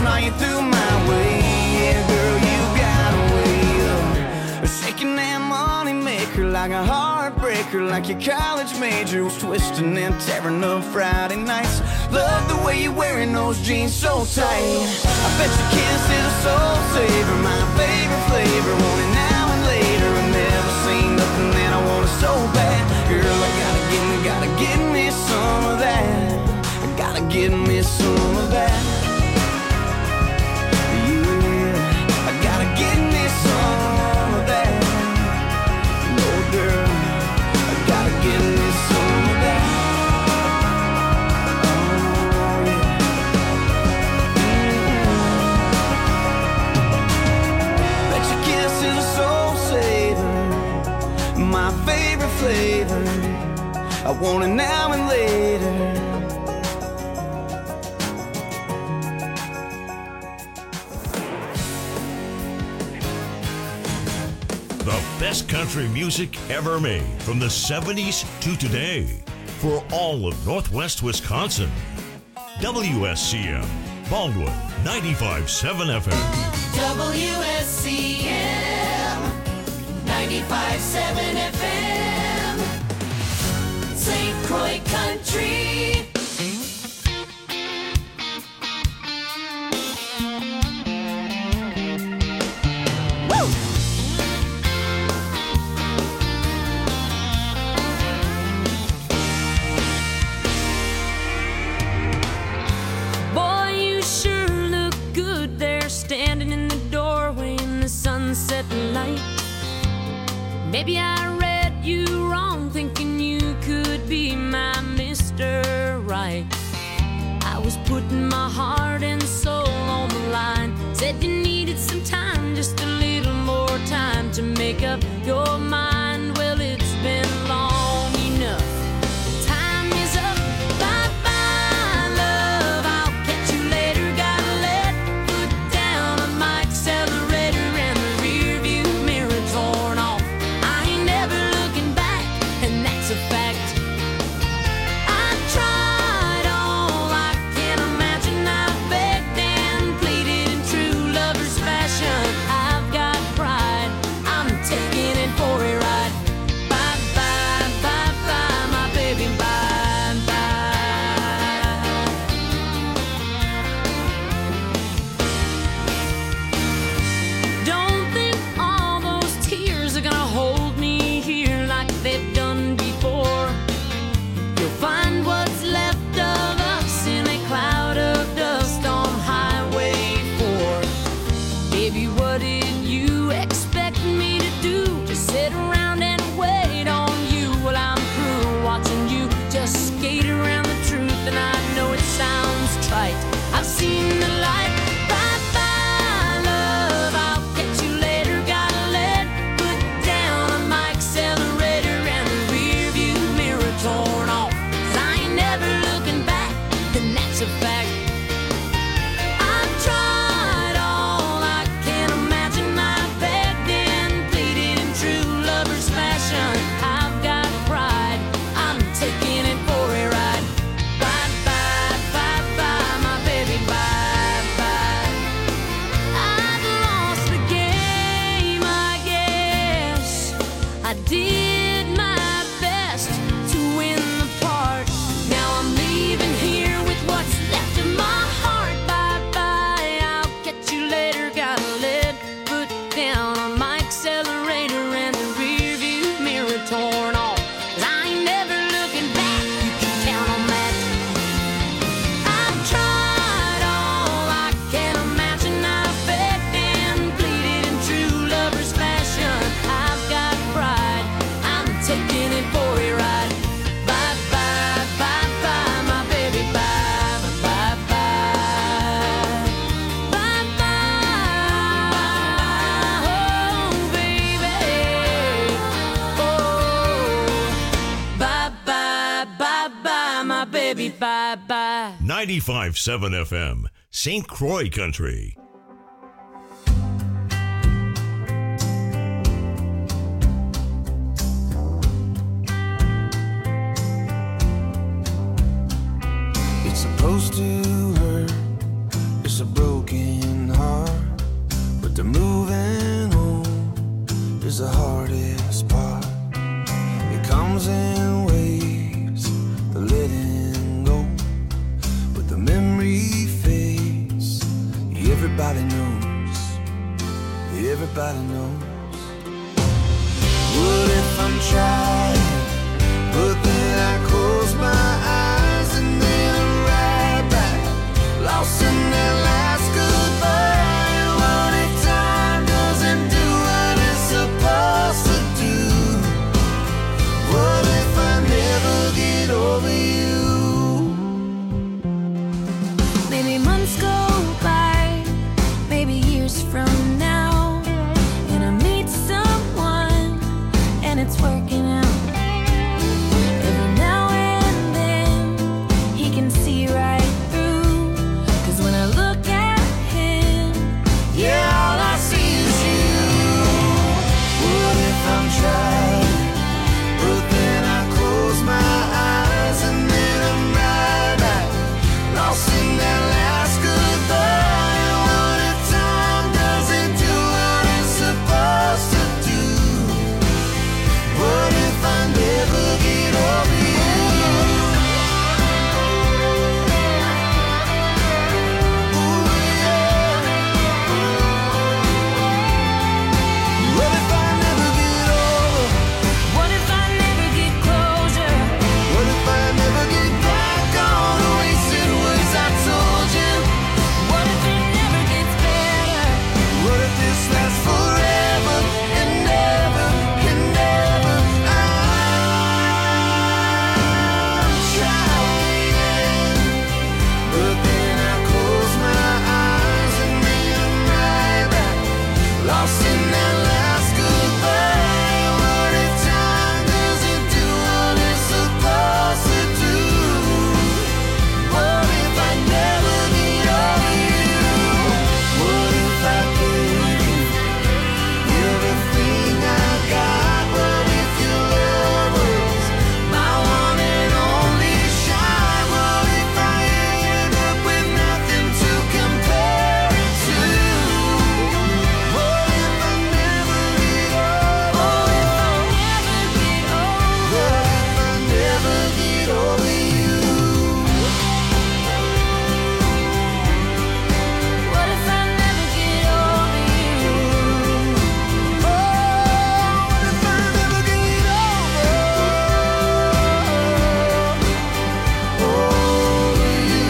now you threw my way. Yeah, girl, you got a way of shaking that money maker like a heartbreaker, like your college major was twisting and tearing up Friday nights. Love the way you're wearing those jeans so tight. I bet your kiss is a soul saver, my favorite flavor. Want it now and later. I've never seen nothing that I want it so bad. Girl, I gotta get me some of that. I gotta get me some of that. Yeah, I gotta get me some of that. No, girl, I gotta get me some of that. Oh, yeah. Bet your kiss is a soul saver, my favorite flavor. I want it now and later. The best country music ever made from the 70s to today for all of Northwest Wisconsin. WSCM, Baldwin, 95.7 FM. WSCM, 95.7 FM, St. Croix Country. Standing in the doorway in the sunset light. Maybe I read you wrong, thinking you could be my Mr. Right. I was putting my heart and soul on the line. Said you needed some time, just a little more time to make up your mind. Well, it's been long enough. Time is up. Bye-bye, love. I'll catch you later. Gotta let foot down on my accelerator and the rear view mirror torn off. I ain't never looking back, and that's a fact. I tried all I can imagine. I begged and pleaded in true lover's fashion. I've got pride. I'm taking it for a ride. Bye-bye, bye-bye, my baby, bye-bye. Don't think all those tears are gonna hold me here like they've done before. You'll find what's left of us in a cloud of dust on Highway 4. Baby, what did you expect me to do? Just sit around and wait on you while I'm through watching you just skate around the truth. And I know it sounds trite, I've seen the light. Bye-bye, love, I'll catch you later. Gotta let foot down on my accelerator and the rear view mirror torn off. 'Cause I ain't never looking back, and that's a fact. I've tried all I can imagine. I begged and pleaded in true lover's fashion. I've got pride. I'm taking it for a ride. Bye-bye, bye-bye, my baby, bye-bye. I've lost the game, I guess. I did my best to win the part. Now I'm leaving here with what's left of my heart. Bye-bye, I'll catch you later. Gotta let foot down on my accelerator and the rear view mirror torn off. 'Cause I ain't never looking back, you can count on that. I've tried all I can imagine. I've begged and pleaded in true lover's fashion. I've got pride. I'm taking it for a ride. Bye-bye, bye-bye, my baby, bye-bye, bye-bye. Bye-bye, oh, baby. Oh, bye-bye, bye-bye, my baby, bye-bye. 95.7 FM, St. Croix Country. It's supposed to hurt. It's a broken is the hardest part. It comes in waves, the letting go. But the memory fades. Everybody knows. Everybody knows. What if I'm trying, but then I close my eyes and then I'm right back, lost in that last goodbye. What if time doesn't do what it's supposed to do? What if I never get over you? Maybe months go by, maybe years from now, and I meet someone and it's working out. Every now and then he can see right through, 'cause when I look at him, Yeah, all I see is you. What if I'm trying, but then I close my eyes and then I'm right back, lost in that last goodbye. What if time doesn't do what it's supposed to do? What if I never get over you? Ooh, yeah. What if I never get over? what if I never get closure? What if I never get back on the wasted words I told you? What if it never gets better? What if this lasts forever and never and never? I'm trying, but then I close my eyes and then I'm right back, lost in that last goodbye. What if time doesn't do what it's supposed to do? What if I never get over you? What if I gave you everything I got? What if your love was my one and only shine? What if I end up with nothing to compare it to? What if I never get over? What if I never get over you? What if I never get over you? Oh, what if I never get over you?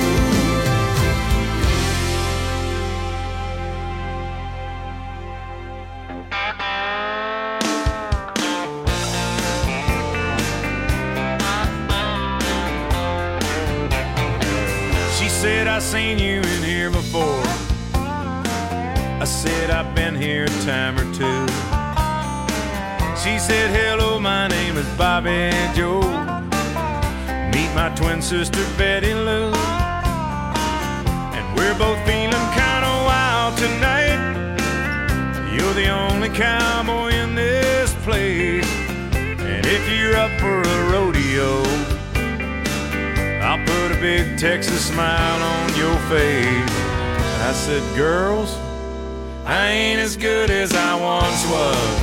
She said, I seen you in here before. I said, I've been here a time or two. She said, hello, my name is Bobby Joe. Meet my twin sister, Betty Lou. And we're both feeling kind of wild tonight. You're the only cowboy in this place. And if you're up for a rodeo, I'll put a big Texas smile on your face. I said, girls, I ain't as good as I once was.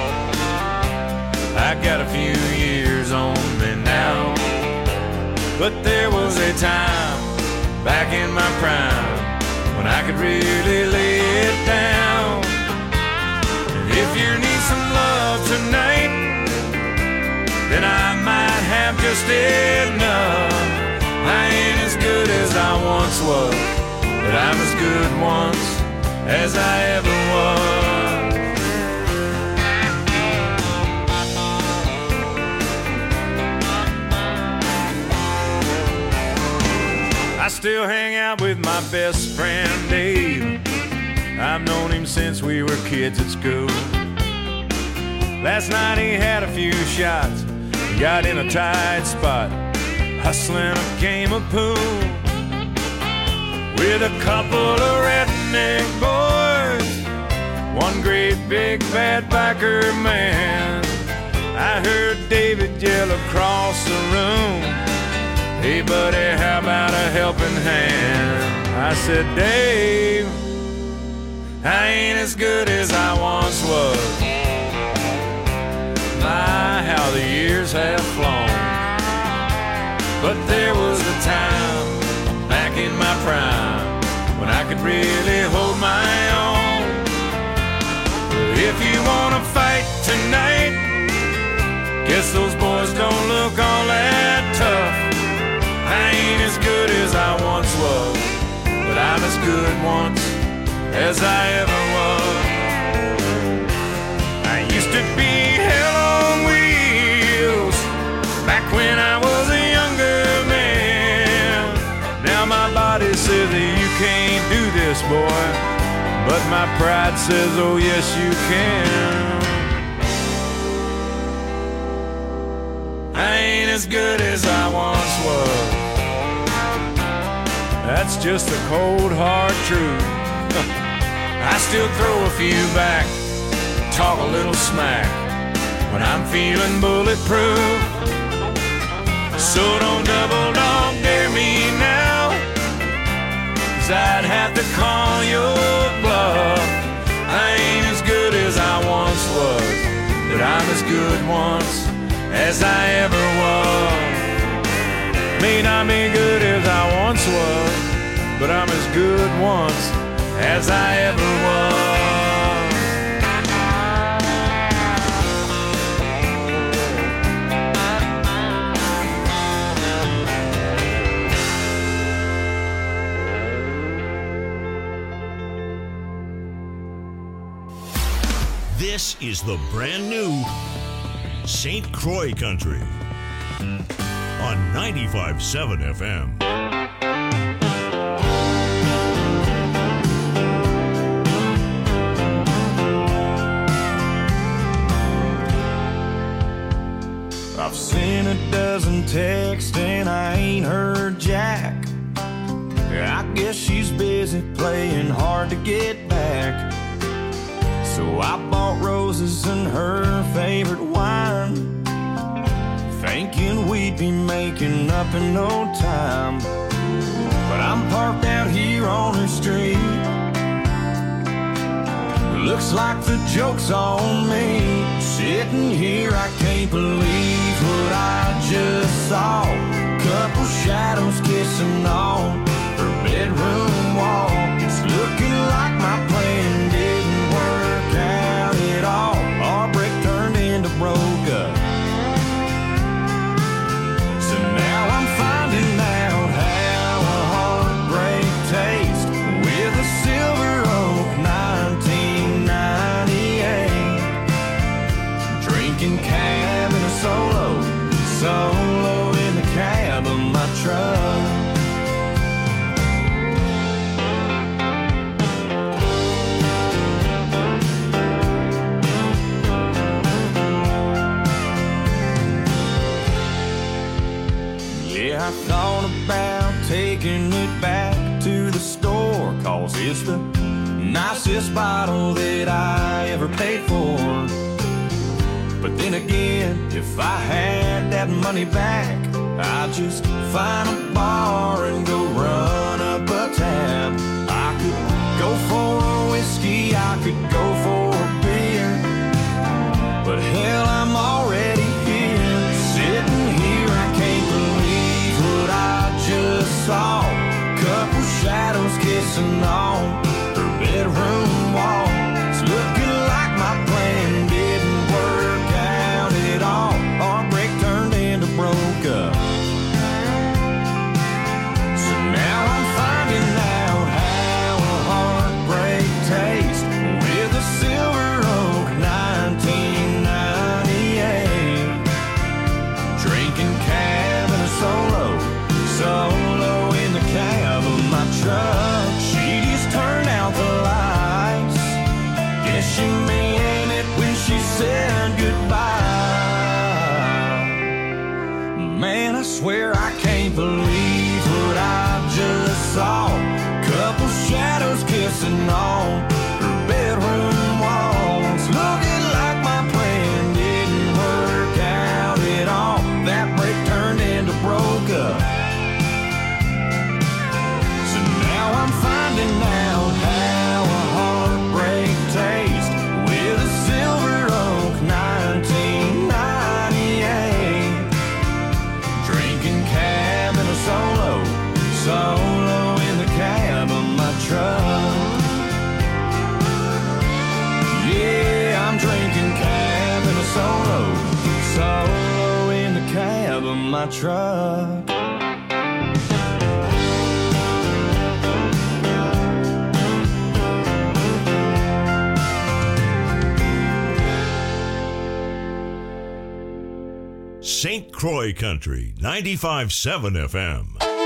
I got a few years on me now. But there was a time back in my prime when I could really lay it down. And if you need some love tonight, then I might have just enough. I ain't as good as I once was, but I'm as good once as I ever was. I still hang out with my best friend Dave. I've known him since we were kids at school. Last night he had a few shots, got in a tight spot, hustling a game of pool with a couple of redneck boys, one great big bad biker man. I heard David yell across the room, hey buddy, how about a helping hand? I said, Dave, I ain't as good as I once was, But there was a time back in my prime when I could really hold my own. If you wanna fight tonight, guess those boys don't look all that tough. I ain't as good as I once was, but I'm as good once as I ever was. I used to be hell on wheels back when I was a younger man. Now my body says that you can't do this, boy, but my pride says, oh yes you can. I ain't as good as I once was. That's just the cold hard truth. I still throw a few back, talk a little smack when I'm feeling bulletproof. So don't double dog dare me now, 'cause I'd have to call your bluff. I ain't as good as I once was, but I'm as good once as I ever was. May not be good as I once was, but I'm as good once as I ever was. This is the brand new St. Croix Country on 95.7 FM. I've seen a dozen texts and I ain't heard jack. I guess she's busy playing hard to get back. So I bought roses and her favorite wine, thinking we'd be making up in no time. But I'm parked out here on her street. Looks like the joke's on me. Sitting here, I can't believe what I just saw. Couple shadows kissing on her bedroom wall. It's looking like my plan didn't work out at all. Our break turned into broke up. So now I'm finding out how a heartbreak tastes with a Silver Oak 1998. Drinking cab in a solo in the cab of my truck. I thought about taking it back to the store, 'cause it's the nicest bottle that I ever paid for. But then again, if I had that money back, I'd just find a bar and go run up a tab. I could go for a whiskey, I could go for a beer, but hell, I'm already here. Sitting here, I can't believe what I just saw. Couple shadows kissing on her bedroom wall. It's looking like my plan didn't work out at all. Our break turned into broke up. So now I'm my truck. St. Croix Country, 95.7 FM.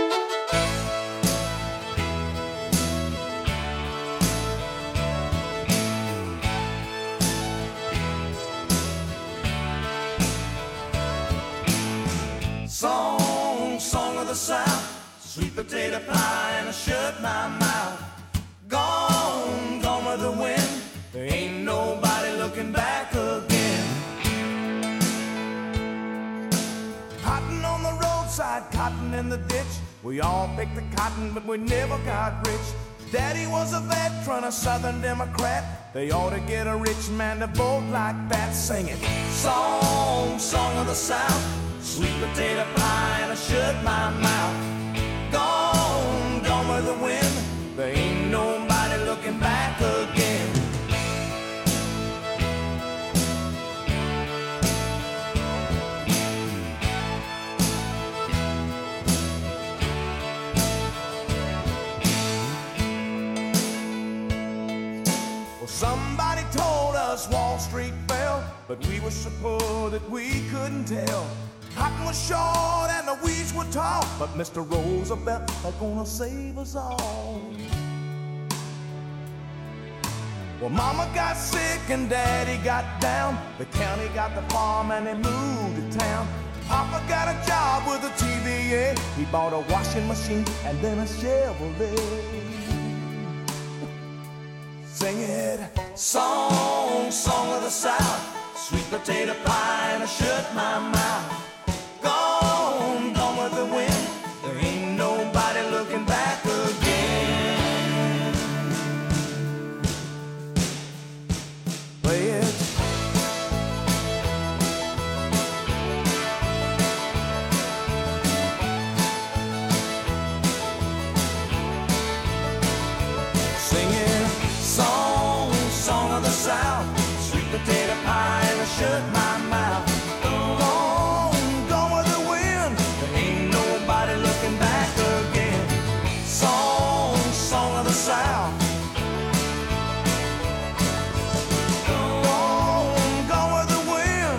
Song of the South, sweet potato pie and I shut my mouth. Gone with the wind, there ain't nobody looking back again. Cotton on the roadside, cotton in the ditch. We all picked the cotton, but we never got rich. Daddy was a veteran, a Southern Democrat. They ought to get a rich man to vote like that. Sing it. Song of the South, sweet potato pie and I shut my mouth. Gone with the wind, there ain't nobody looking back again. Well, somebody told us Wall Street fell, but we were so poor that we couldn't tell. Cotton was short and the weeds were tall, but Mr. Roosevelt was gonna save us all. Well, Mama got sick and Daddy got down. The county got the farm and they moved to town. Papa got a job with a TVA. He bought a washing machine and then a Chevrolet. Sing it. Song of the South, sweet potato pie and I shut my mouth. Gone with the wind, there ain't nobody looking back again. Play it. Singing song of the South, sweet potato pie and I shut my mouth. Gone with the wind, there ain't nobody looking back again. Song of the South. Gone with the wind.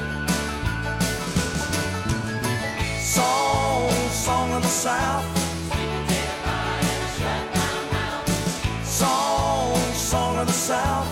Song of the South. Song of the South.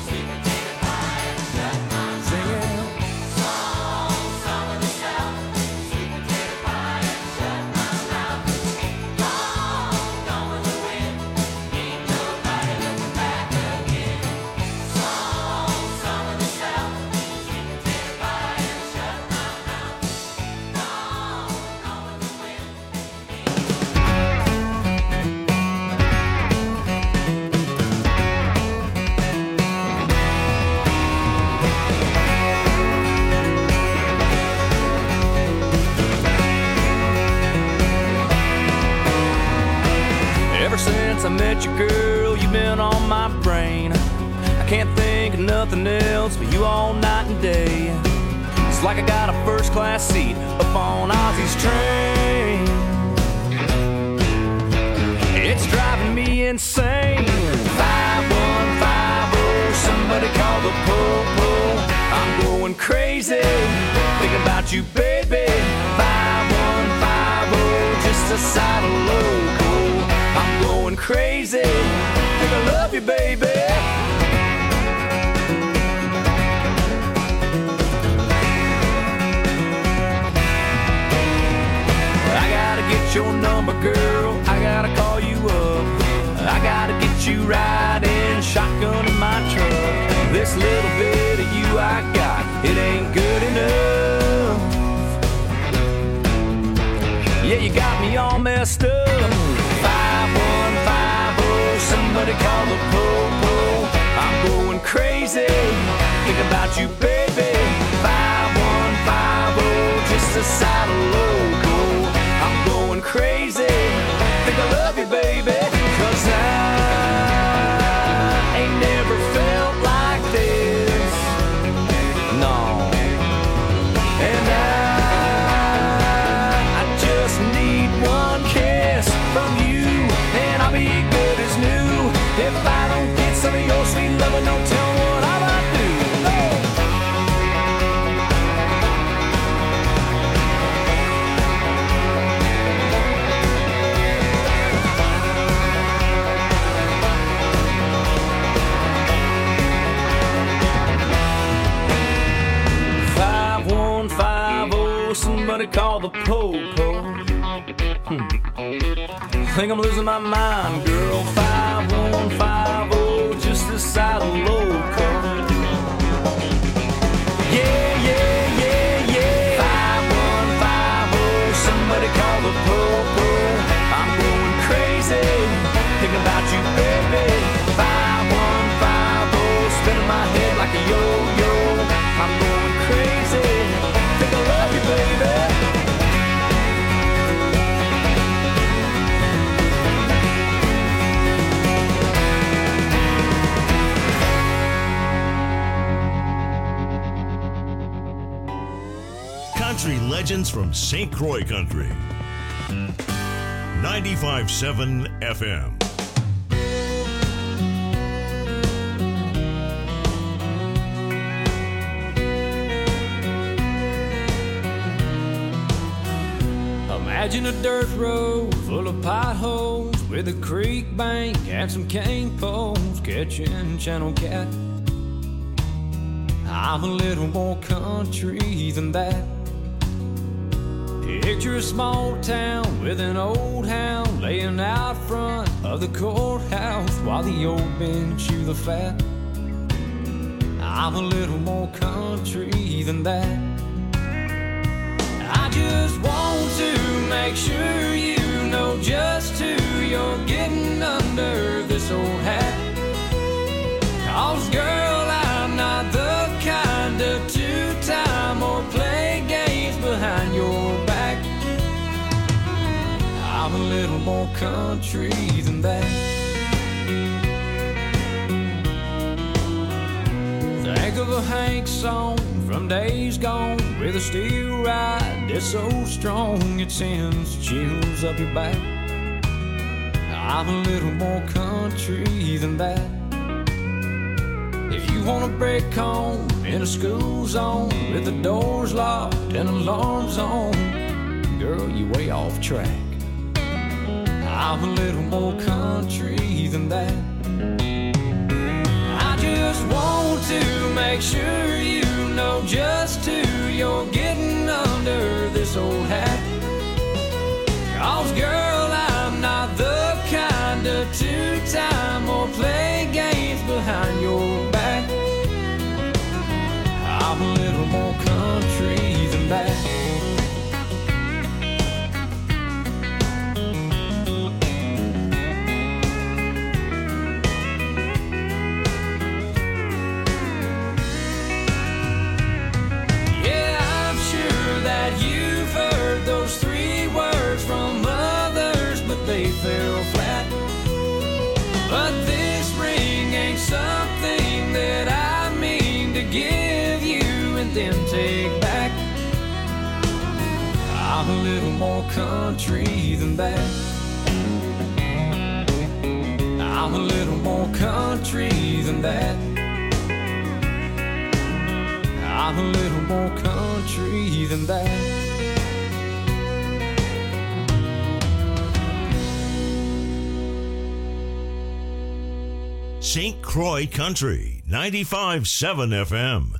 Ever since I met you, girl, you've been on my brain. I can't think of nothing else but you all night and day. It's like I got a first-class seat up on Ozzy's train. It's driving me insane. 5150, somebody call the po-po. I'm going crazy, thinking about you, baby. 5150, just a side of loco. I'm going crazy, think I love you, baby. I gotta get your number, girl, I gotta call you up. I gotta get you riding shotgun in my truck. This little bit of you I got, it ain't good enough. Yeah, you got me all messed up. 5150, somebody call the po-po. I'm going crazy, think about you, baby. 5150, just a side of loco. I'm going crazy, think I love you, baby. 'Cause I ain't never felt like this, no. And I somebody call the po-po. Think I'm losing my mind, girl. 5150, just this side of Loco. Yeah, yeah, yeah, yeah. 5150, somebody call the po-po. I'm going crazy, thinking about you, baby. 5150, spinning my head like a yo-yo. I'm going crazy, think I love you, baby. Country legends from St. Croix Country. 95.7 FM. Imagine a dirt road full of potholes with a creek bank and some cane poles catching channel cat. I'm a little more country than that. Picture a small town with an old hound laying out front of the courthouse while the old men chew the fat. I'm a little more country than that. I just want to make sure you know just who you're getting under this old hat. 'Cause girl, I'm not the kind of two-time or play games behind your back. I'm a little more country than that. Think of a Hank song from days gone with a steel ride that's so strong it sends chills up your back. I'm a little more country than that. If you want to break home in a school zone with the doors locked and alarms on, girl, you way off track. I'm a little more country than that. I just want to make sure you know just who you're getting under this old hat. 'Cause girl, I'm not the kind of two-time or play games behind your back. I'm a little more country than that. Those 3 words from others, but they fell flat. But this ring ain't something that I mean to give you and then take back. I'm a little more country than that. I'm a little more country than that. I'm a little more country than that. St. Croix Country, 95.7 FM.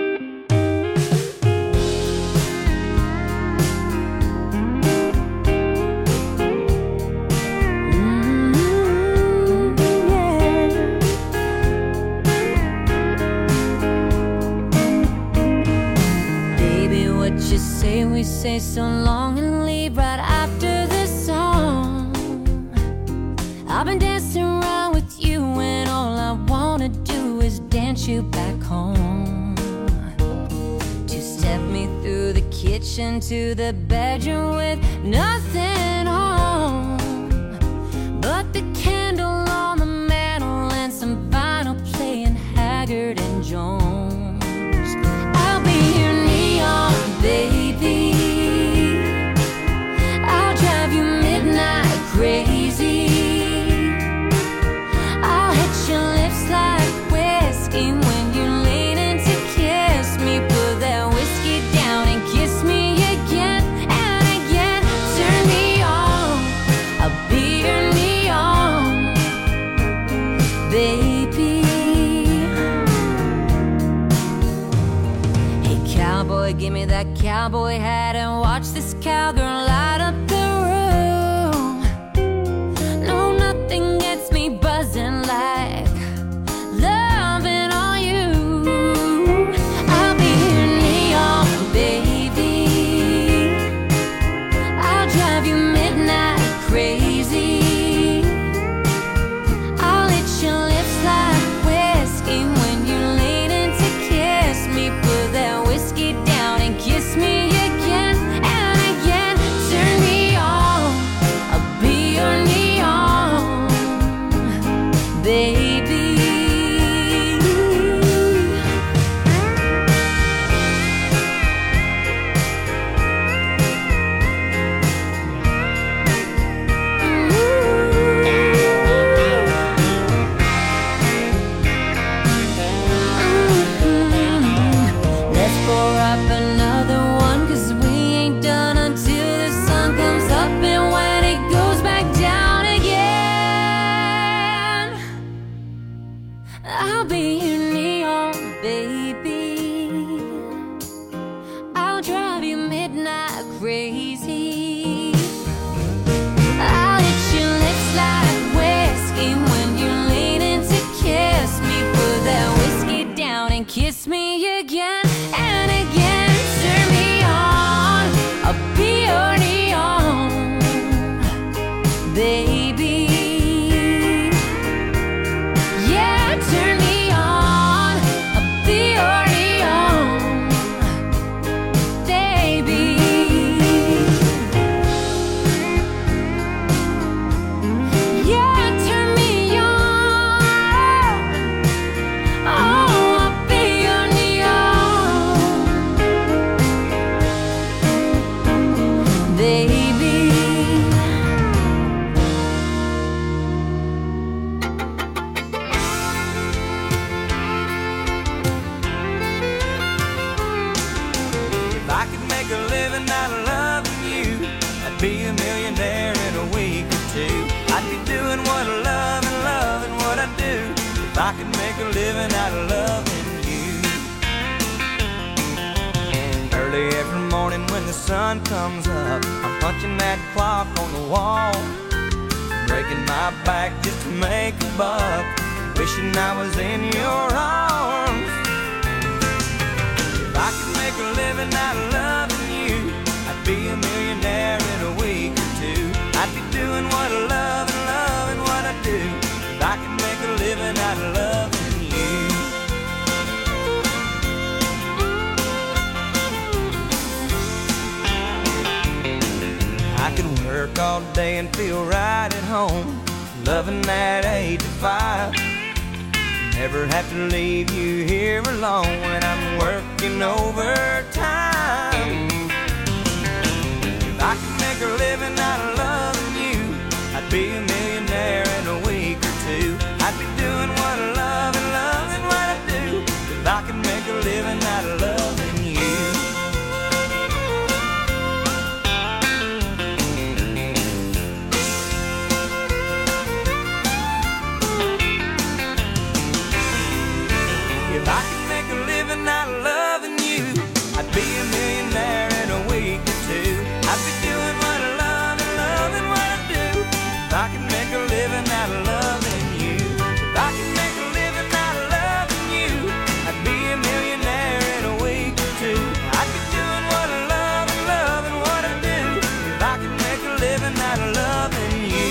Baby, what you say, we say so long and leave right after this song. I've been dancing around with you and all I wanna do is dance you back home. To step me through the kitchen to the bedroom with nothing on but the candle on the mantle and some vinyl playing Haggard and Jones. I'll be your neon baby, I'll drive you midnight crazy. Your lips like whiskey when you lean in to kiss me. Put that whiskey down and kiss me again and again. Turn me on cowboy, give me that cowboy hat and watch this cowgirl light up the room. No, nothing gets me buzzing like loving on you. I'll be your neon baby. I'll drive you midnight crazy. I'll hit your lips like whiskey when you lean in to kiss me. Put that whiskey down and kiss me again and again. Turn me on, I'll be your neon baby. Let's pour up another one, 'cause we ain't done until the sun comes up and when it goes back down again. I'll be your neon baby. I'll drive you midnight crazy. I'll hit your lips like whiskey when you lean in to kiss me. Put that whiskey down and kiss me again and again. Turn me on, I'll be your neon baby. Yeah, turn me on, I'll be your neon baby. Yeah, turn me on. Oh, I'll be your neon baby. If I could make a living out of loving you, I'd be a millionaire in a week or two. I'd be doing what I love and loving what I do. If I could make a living out of loving you. Early every morning when the sun comes up, I'm punching that clock on the wall, breaking my back just to make a buck, wishing I was in your arms. If I could make a living out of loving you, I'd be a millionaire in a week or two. I'd be doing what I love and loving what I do. If I could make a living out of loving you. I could work all day and feel right at home, loving that 8 to 5. Never have to leave you here alone when I'm working overtime. If I could make a living out of loving you, I'd be a millionaire in a week or two. I'd be doing what I love and loving what I do. If I could make a living out of loving you. If I could make a living out of loving you, I'd be a millionaire in a week or two. I'd be doing what I love and loving what I do. If I could make a living out of loving you. If I could make a living out of loving you, I'd be a millionaire in a week or two. I'd be doing what I love and loving what I do. If I could make a living out of loving you.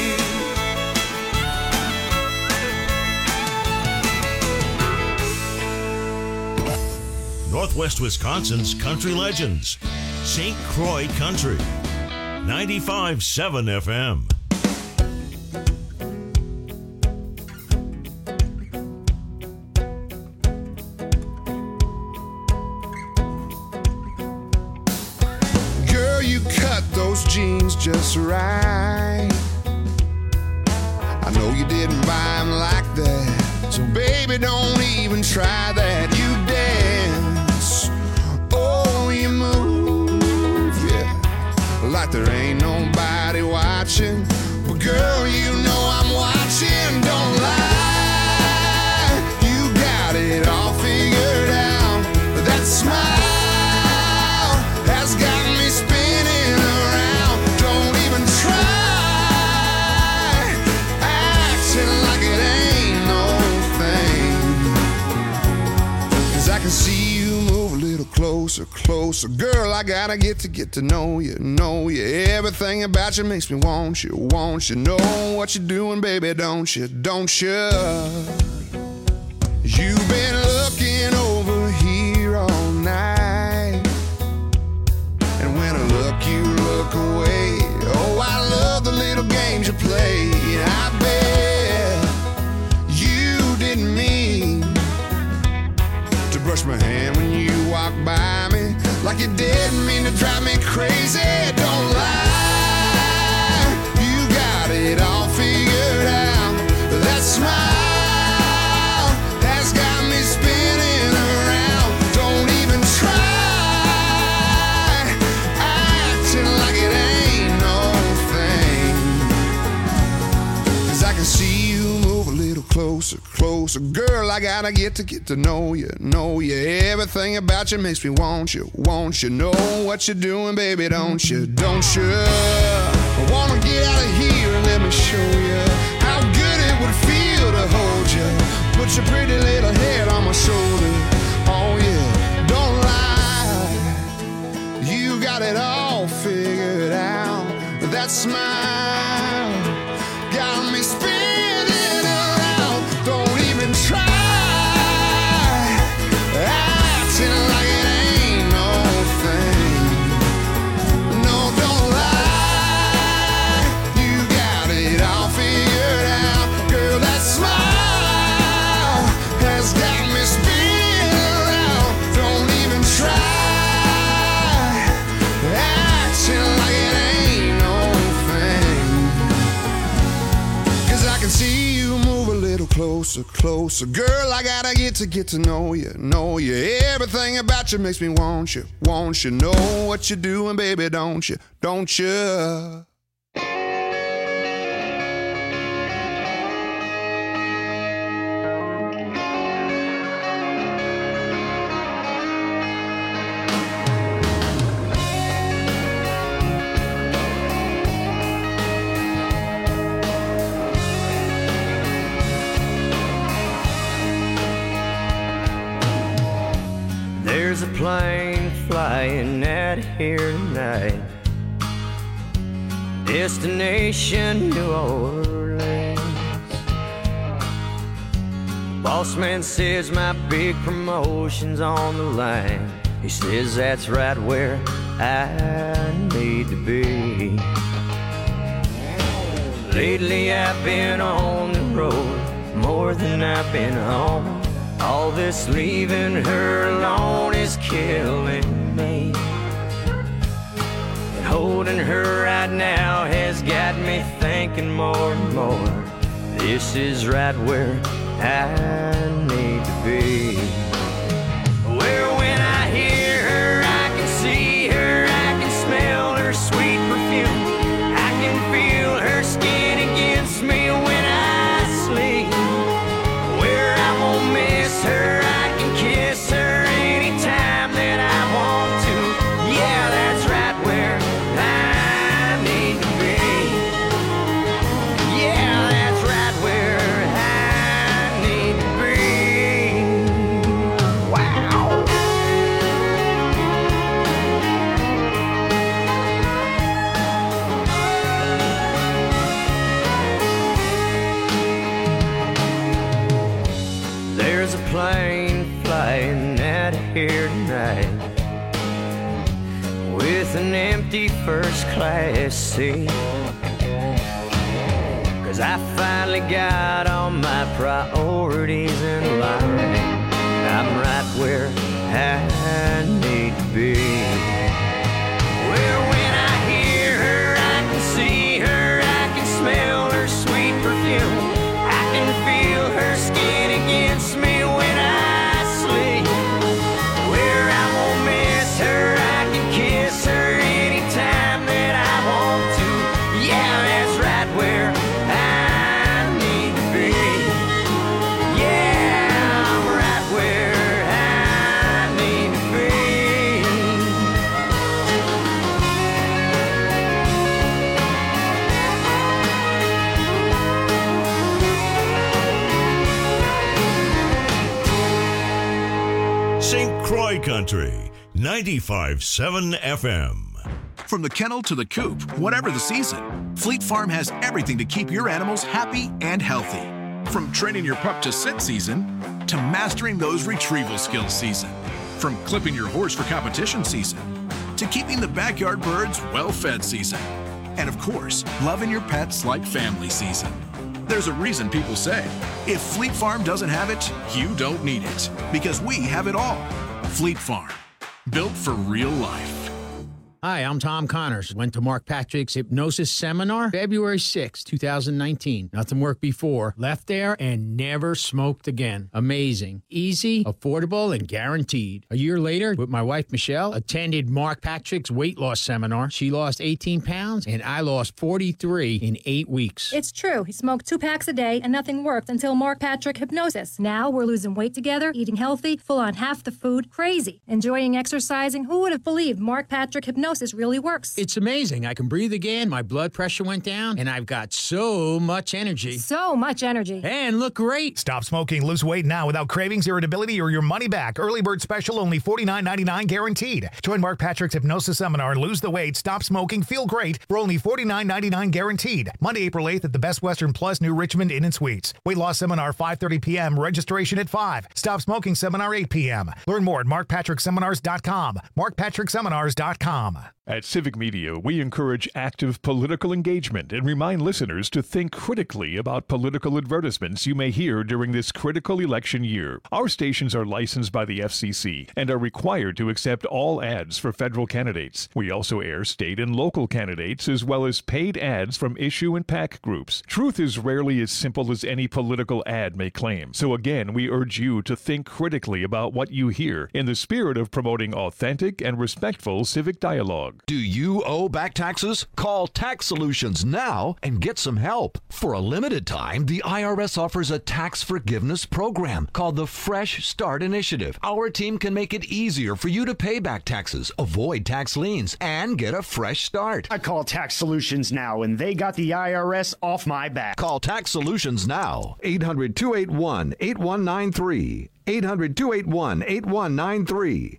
Northwest Wisconsin's country legends. St. Croix Country. 95.7 FM. Girl, you cut those jeans just right. I know you didn't buy them like that, so baby, don't even try that. You dance, oh, you move, yeah, like there ain't nobody watching. But girl, you know I'm watching, don't lie. You got it all figured out. That smile can see you move a little closer, closer. Girl, I gotta get to know you, know you. Everything about you makes me want you, want you. Know what you're doing, baby, don't you, don't you? You've been looking over here all night, and when I look, you look away. Oh, I love the little games you play. I bet you didn't mean to brush my hand when you walked by me, like you didn't mean to drive me crazy. Don't lie, you got it all figured out. That smile has got me spinning around. Don't even try acting like it ain't no thing, 'cause I can see you move a little closer, closer. Girl, I gotta get to know you, know you. Everything about you makes me want you, want you. Know what you're doing, baby, don't you, don't you? I wanna get out of here and let me show you how good it would feel to hold you. Put your pretty little head on my shoulder. Oh yeah, don't lie, you got it all figured out. That smile got me spinning around. Don't even try acting like it ain't no thing. No, don't lie, you got it all figured out. Girl, that smile has got me spinning around. Don't even try acting like it ain't no thing, 'cause I can see you move a little closer, closer. Girl, I gotta get to know you, know you. Everything about you makes me want you, want you. Know what you're doing, baby, don't you, don't you? There's a plane flying out of here tonight, destination New Orleans. Boss man says my big promotion's on the line. He says that's right where I need to be. Lately I've been on the road more than I've been home. All this leaving her alone is killing me, and holding her right now has got me thinking more and more. This is right where I need to be. Where when I hear her, I can see her, I can smell her sweet perfume, I can feel her skin against me when I sleep. Where I won't miss her, I can kiss her anytime that I want to. Yeah, that's right where I need to be. Yeah, that's right where I need to be. Wow. There's a plane flying out of here tonight with an empty first class seat, 'cause I finally got all my priorities in line. I'm right where I need to be. Where when I hear her, I can see her, I can smell her sweet perfume, I can feel her skin against me when I sleep. Where I won't miss her, I can kiss her anytime that I want to. Yeah, that's right where I need to be. Yeah, I'm right where I need to be. St. Croix Country, 95.7 FM. From the kennel to the coop, whatever the season, Fleet Farm has everything to keep your animals happy and healthy. From training your pup to sit season, to mastering those retrieval skills season. From clipping your horse for competition season, to keeping the backyard birds well-fed season. And of course, loving your pets like family season. There's a reason people say, if Fleet Farm doesn't have it, you don't need it. Because we have it all. Fleet Farm, built for real life. Hi, I'm Tom Connors. Went to Mark Patrick's hypnosis seminar February 6, 2019. Nothing worked before. Left there and never smoked again. Amazing. Easy, affordable, and guaranteed. A year later, with my wife Michelle, attended Mark Patrick's weight loss seminar. She lost 18 pounds and I lost 43 in 8 weeks. It's true. He smoked 2 packs a day and nothing worked until Mark Patrick Hypnosis. Now we're losing weight together, eating healthy, full on half the food. Crazy. Enjoying exercising. Who would have believed Mark Patrick Hypnosis really works? It's amazing. I can breathe again, my blood pressure went down, and I've got so much energy. So much energy. And look great. Stop smoking, lose weight now without cravings, irritability, or your money back. Early bird special, only $49.99 guaranteed. Join Mark Patrick's hypnosis seminar and lose the weight, stop smoking, feel great for only $49.99 guaranteed. Monday, April 8th at the Best Western Plus New Richmond Inn and Suites. Weight loss seminar 5:30 p.m. Registration at 5. Stop smoking seminar 8 p.m. Learn more at markpatrickseminars.com. markpatrickseminars.com. At Civic Media, we encourage active political engagement and remind listeners to think critically about political advertisements you may hear during this critical election year. Our stations are licensed by the FCC and are required to accept all ads for federal candidates. We also air state and local candidates as well as paid ads from issue and PAC groups. Truth is rarely as simple as any political ad may claim. So again, we urge you to think critically about what you hear in the spirit of promoting authentic and respectful civic dialogue. Do you owe back taxes? Call Tax Solutions now and get some help. For a limited time, the IRS offers a tax forgiveness program called the Fresh Start Initiative. Our team can make it easier for you to pay back taxes, avoid tax liens, and get a fresh start. I call Tax Solutions now, and they got the IRS off my back. Call Tax Solutions now. 800-281-8193. 800-281-8193.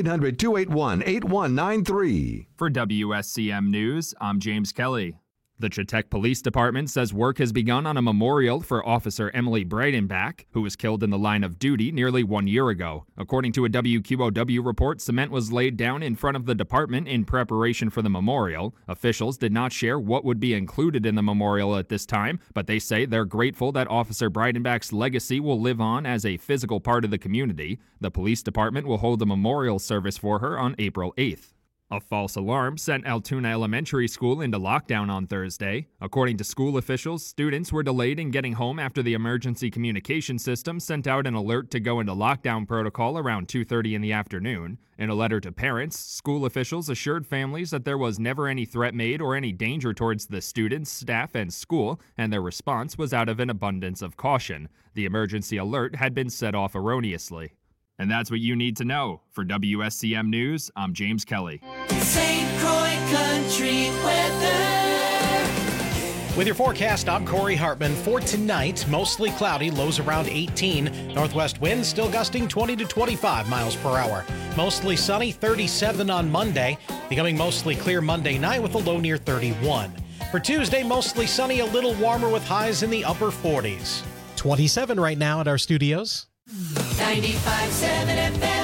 800-281-8193. For WSCM News, I'm James Kelly. The Chetek Police Department says work has begun on a memorial for Officer Emily Breidenbach, who was killed in the line of duty nearly 1 year ago. According to a WQOW report, cement was laid down in front of the department in preparation for the memorial. Officials did not share what would be included in the memorial at this time, but they say they're grateful that Officer Breidenbach's legacy will live on as a physical part of the community. The police department will hold a memorial service for her on April 8th. A false alarm sent Altoona Elementary School into lockdown on Thursday. According to school officials, students were delayed in getting home after the emergency communication system sent out an alert to go into lockdown protocol around 2:30 in the afternoon. In a letter to parents, school officials assured families that there was never any threat made or any danger towards the students, staff, and school, and their response was out of an abundance of caution. The emergency alert had been set off erroneously. And that's what you need to know. For WSCM News, I'm James Kelly. St. Croix Country weather. With your forecast, I'm Corey Hartman. For tonight, mostly cloudy, lows around 18. Northwest winds still gusting 20 to 25 miles per hour. Mostly sunny, 37 on Monday. Becoming mostly clear Monday night with a low near 31. For Tuesday, mostly sunny, a little warmer with highs in the upper 40s. 27 right now at our studios. 95.7 FM.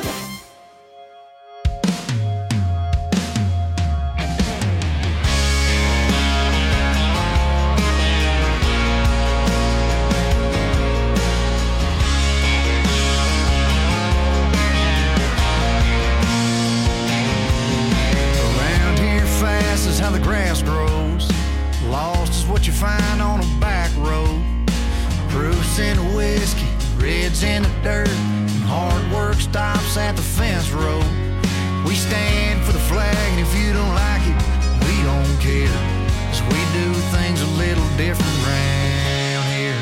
Around here fast is how the grass grows. Lost is what you find on a back road. Proofs in a whiskey, reds in the dirt, and hard work stops at the fence road. We stand for the flag, and if you don't like it, we don't care, 'cause we do things a little different round here.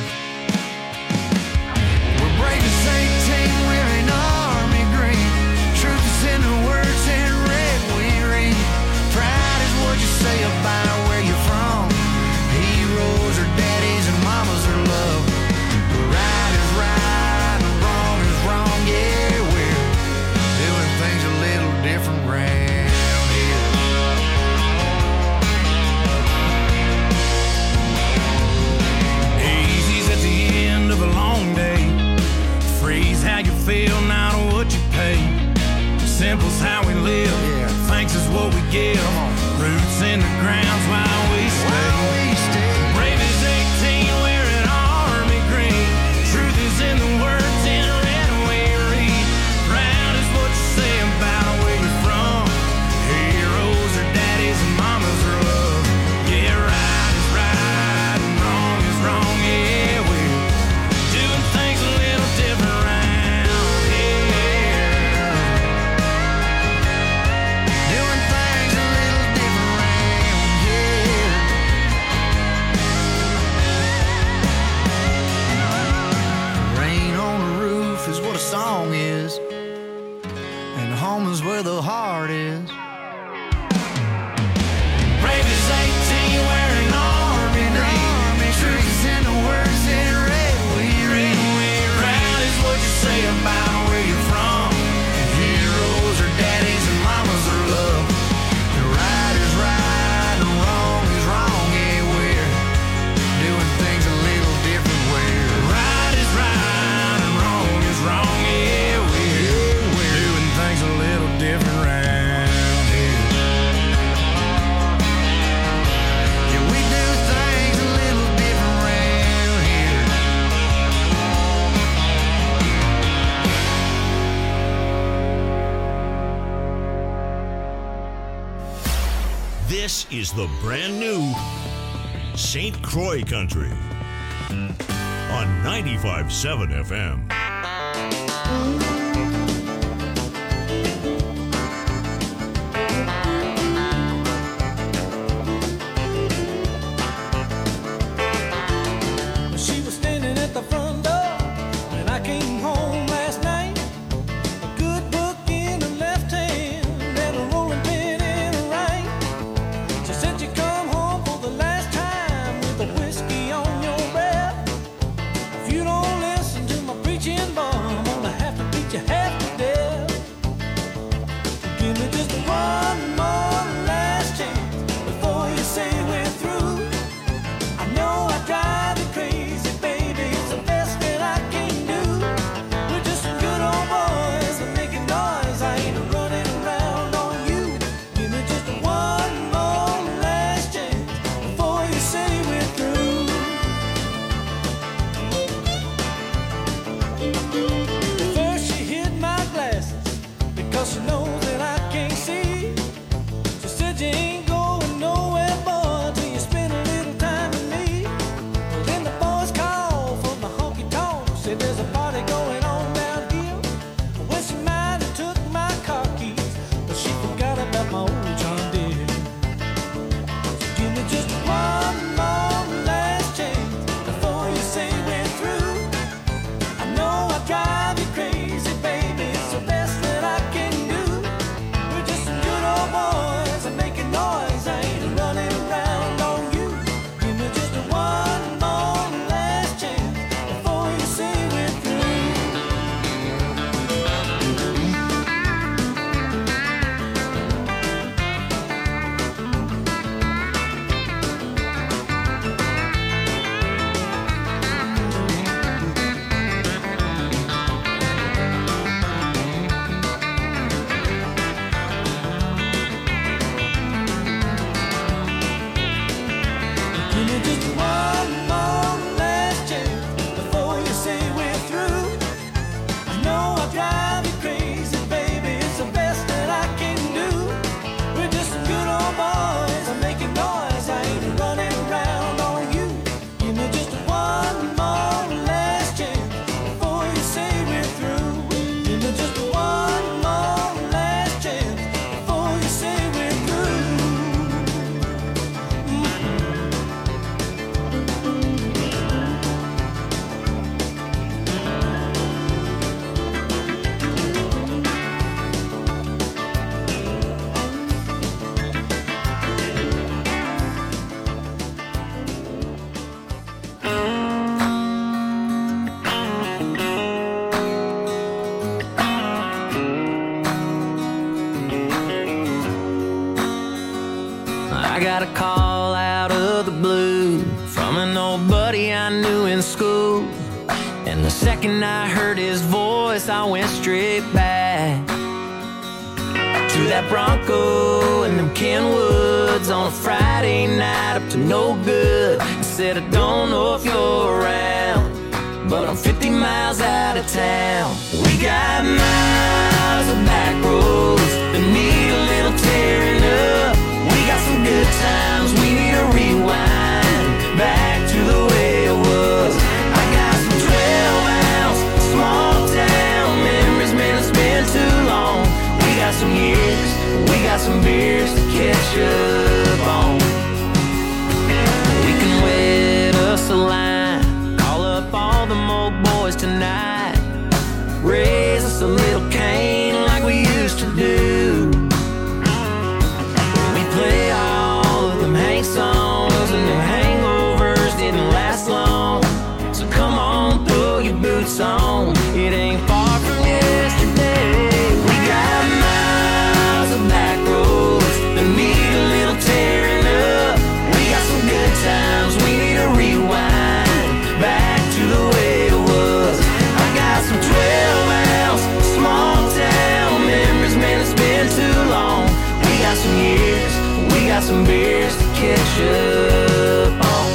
We're brave as 18, wearing army green. Truth is in the words in red we read. Pride is what you say about where you're from. Heroes are daddies and mamas are love. Right is right and wrong is wrong, yeah, we're Simple's how we live. Thanks is what we give. Roots in the ground's why we stay. Brave as 18 wearing army green. Truth is in the words in red we read. Proud is what you say about where you're from. Heroes are daddies and mamas are love. Yeah, right is right and wrong is wrong. Yeah, we're doing things a little different round here. Doing things a little different round here. Rain on the roof is what a song is, and home is where the heart is. Brave as 18 wearing army green. Truth is in the words in red we read. Proud is what you say about where you're from. Heroes are daddies and mamas are love. And right is right and wrong is wrong. Yeah, we're doing things a little different. Where right is right and wrong is wrong. Yeah, we're doing things a little different round here. Yeah, we do things a little different round here. This is the brand new St. Croix Country on 95.7 FM. She was standing at the front door when I came home last night. A good book in her left hand and a rolling pin in her right. She said you come home for the last time with a whiskey on your breath. If you don't listen to my preaching bar, I'm gonna have to beat you half to death. Give me just one more last chance before you say we're through. I know I drive you crazy, baby. It's the best that I can do. We're just some good old boys and making noise. I ain't running around on you. Give me just one more last chance before you say we're through. First she hid my glasses because she knows that I can't see. She said you ain't going nowhere, boy, till you spend a little time with me. Then the boys called from the honky tonk, said there's a party going on down here. Well, she might have took my car keys, but she forgot about my old John Deere. So give me just one more last chance before you say we're through. I know I drive you crazy, baby. It's the best that I can do. We're just some good old boys and making noise. I ain't running around on you. Give me just one more last chance before you say we're through. Give me just one more last chance before you say we're through. I know I drive you crazy, baby. It's the best that I can do. We're just some good old boys. I'm making noise. I ain't running around on you. Give me just one more last chance before you say we're through. Give me just one more last chance before you say we're through. I got a call out of the blue from an old buddy I knew in school. And the second I heard his voice, I went straight back. to that Bronco and them Kenwoods on a Friday night up to no good. I said, I don't know if you're around, but I'm 50 miles out of town. We got miles of back roads that need a little tearing up. We got some good times, we need a rewind back to the way it was. I got some 12-ounce small town memories, man, it's been too long. We got some years, we got some beers to catch up on. We can wet us a line, call up all them old boys tonight, raise us a little cane like we used to do. We play all of them Hank songs and them hangovers didn't last long. So come on, throw your boots on, it ain't far from yesterday. We got miles of back roads that need a little tearing up. We got some good times, we need a rewind back to the way it was. I got some 12-ounce small town memories, man, it's been too long. We got some years, we got some beers to catch up on.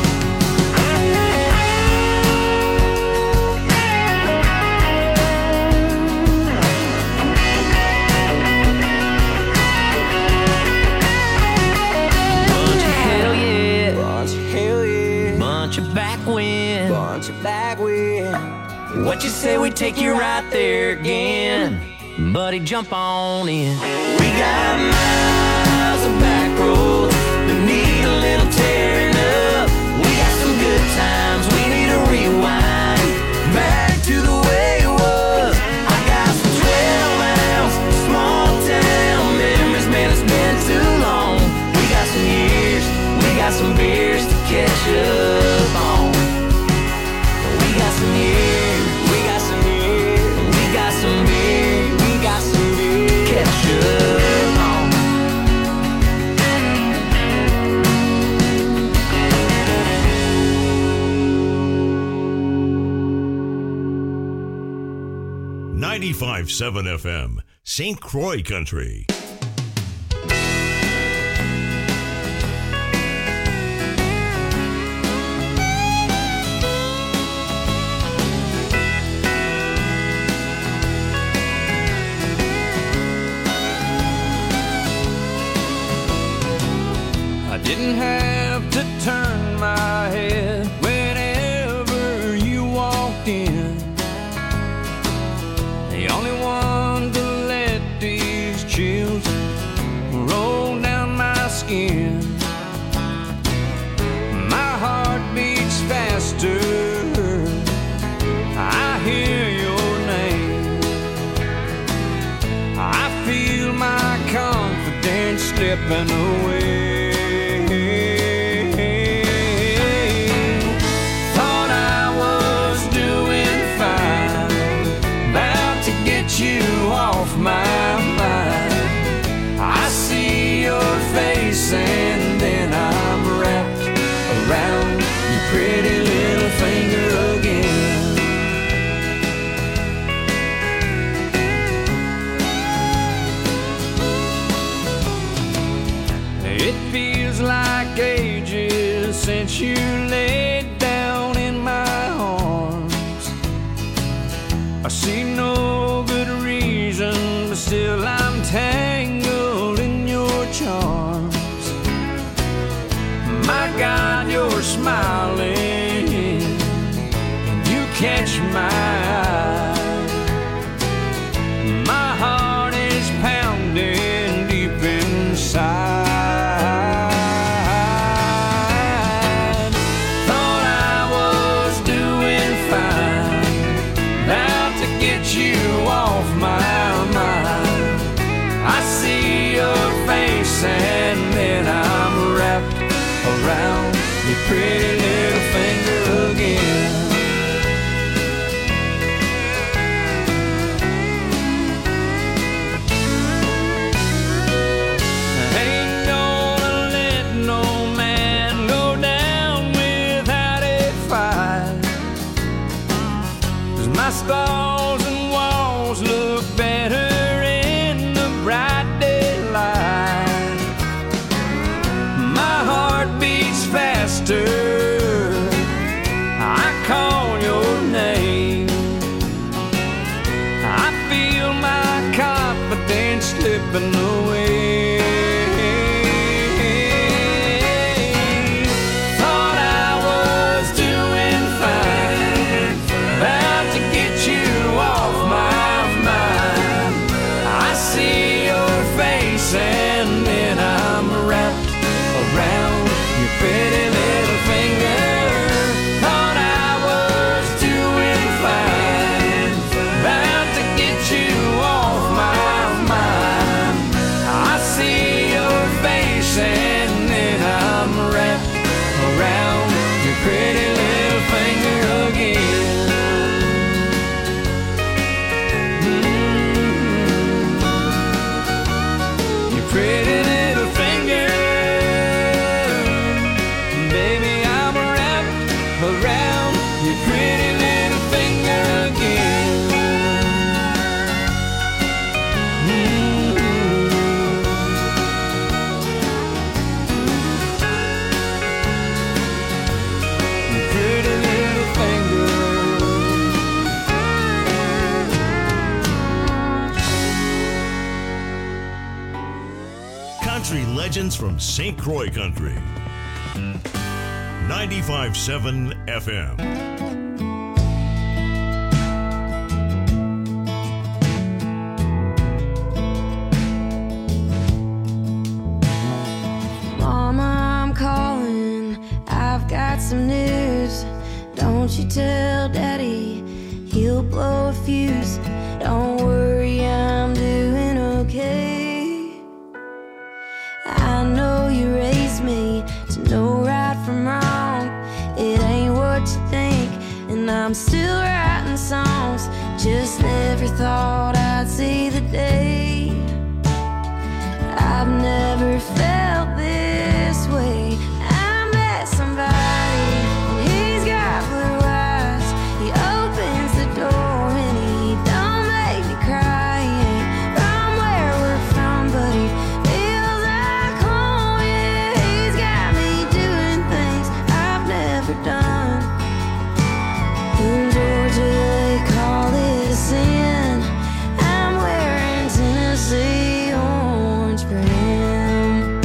What you say we take you right there again? Buddy, jump on in. We got miles of back roads that need a little tearing up. We got some good times, we need a rewind back to the way it was. I got some 12-ounce small town memories, man, it's been too long. We got some years, we got some beers to catch up on. We got some years, we got some years, we got some beer, we got some beer, catch up on. 95.7 FM, St. Croix Country. I didn't have to turn my head whenever you walked in. The only one to let these chills roll down my skin. My heart beats faster, I hear your name. I feel my confidence slipping away. Off my mind, I see your face and then I'm wrapped around your pretty little finger again. It feels like ages since you laid down in my arms. I see no good reason, but still I'm tangled in your charms. My God, you're smiling, and you catch my eye. My heart is pounding deep inside. Thought I was doing fine, about to get you off my mind. I see your face and then I'm wrapped around your pretty little finger again. slipping away. Thought I was doing fine, about to get you off my mind. I see your face and then I'm wrapped around your pretty little finger. Thought I was doing fine, about to get you off my mind. I see your face and then I'm wrapped around your pretty little finger again. Your pretty little finger. Baby, I'm wrapped around your pretty little finger again. Your pretty little finger. Country legends from St. Croix Country. 95.7 FM. Mama, I'm calling. I've got some news. Don't you tell Daddy, he'll blow a fuse. Don't worry, I'm doing okay. I know you raised me to know right from wrong. It ain't what you think, and I'm still writing songs. Just never thought I'd see the day. I've never felt this way. I met somebody, and he's got blue eyes. He opens the door and he don't make me cry. He ain't from where we're from, but he feels like home. Yeah, he's got me doing things I've never done. In Georgia they call it a sin. I'm wearing Tennessee orange for him.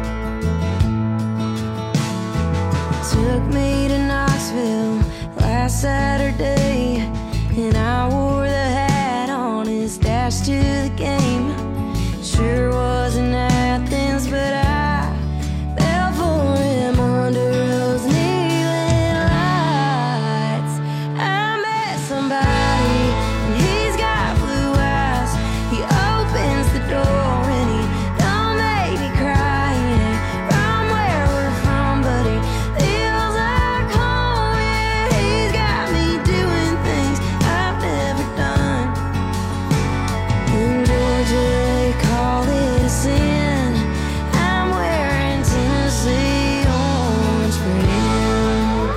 Took me to Knoxville last Saturday, and I wore the hat on his dash to the game. Sure wasn't Athens, but I fell for him under those neon lights. I met somebody, and he's got blue eyes. He opens the door and he don't make me cry. He ain't from where we're from, but he feels like home. Yeah, he's got me doing things I've never done. In Georgia they call it a sin. I'm wearing Tennessee orange for him.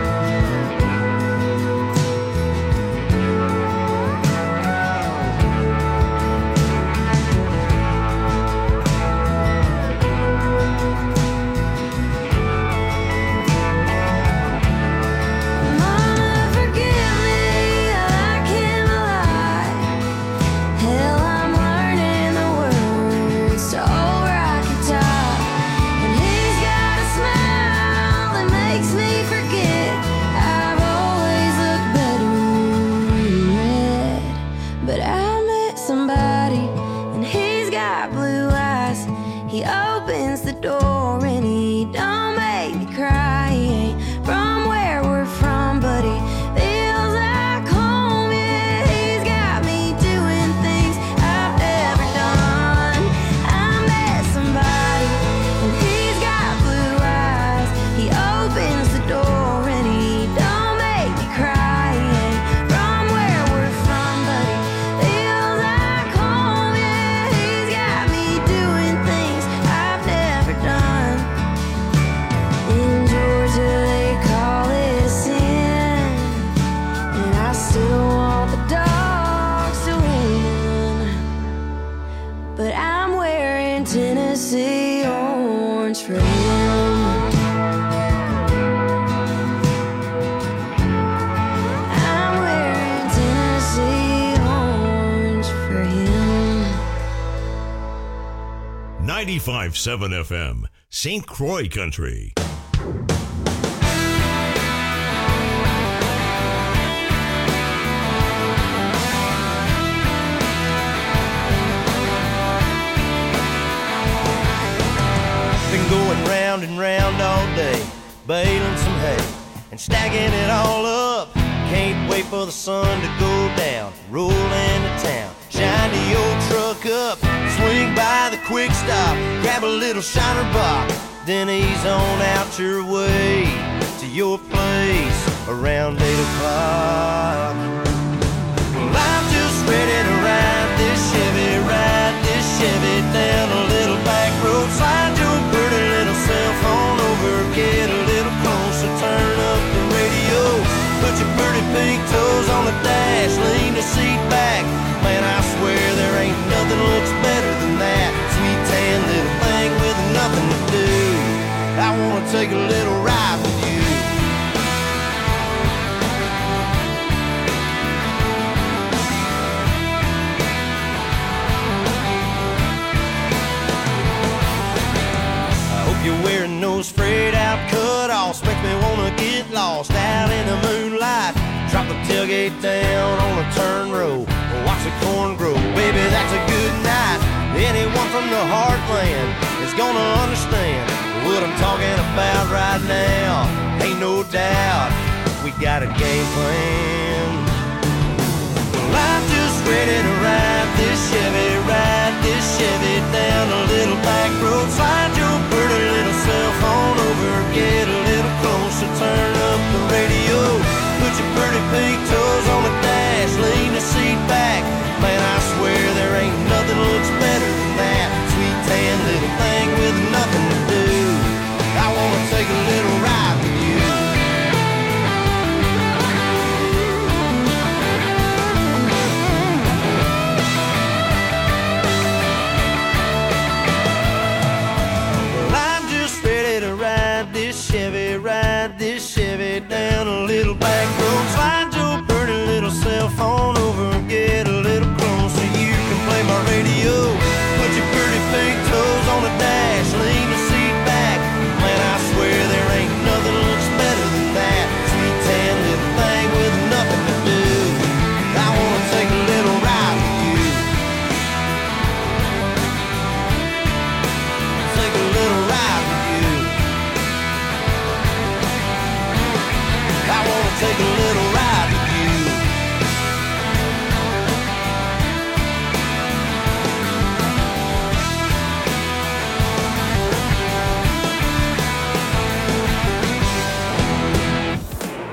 Mama, forgive me, I can't lie. Hell, I'm learning the words to old rocky top. And he's got a smile that makes me forget I've always looked better in red. But I met somebody, and he's got blue eyes. He opens the door and he don't make me cry. He ain't from where we're from, but he feels like home. Yeah, he's got me doing things I've never done. I met somebody, and he's got blue eyes. He opens the door and he don't make me cry. He ain't from where we're from, but he feels like home. Yeah, he's got me doing things I've never done. In Georgia they call it a sin, and I still want the dogs to win. But I'm wearing Tennessee orange for him. I'm wearing Tennessee orange for him. 95.7 FM, St. Croix Country. Been going round and round all day, baling some hay and stacking it all up. Can't wait for the sun to go down, roll into town, shine the old truck up, swing by the quick stop, grab a little shiner box, then ease on out your way to your place around 8 o'clock. Well, I'm just ready to ride this Chevy down a little back road, slide your pretty little cell phone over, get a little closer, turn up the radio, put your pretty pink toes on the dash, lean the seat back. Man, I swear there ain't nothing looks better than that sweet tan little thing with nothing to do. I wanna take a little ride with you. You're wearing those frayed out cutoffs, make me wanna get lost out in the moonlight. Drop the tailgate down on a turn row, watch the corn grow. Baby, that's a good night. Anyone from the heartland is gonna understand what I'm talking about right now. Ain't no doubt, we got a game plan. Well, I'm just ready to ride this Chevy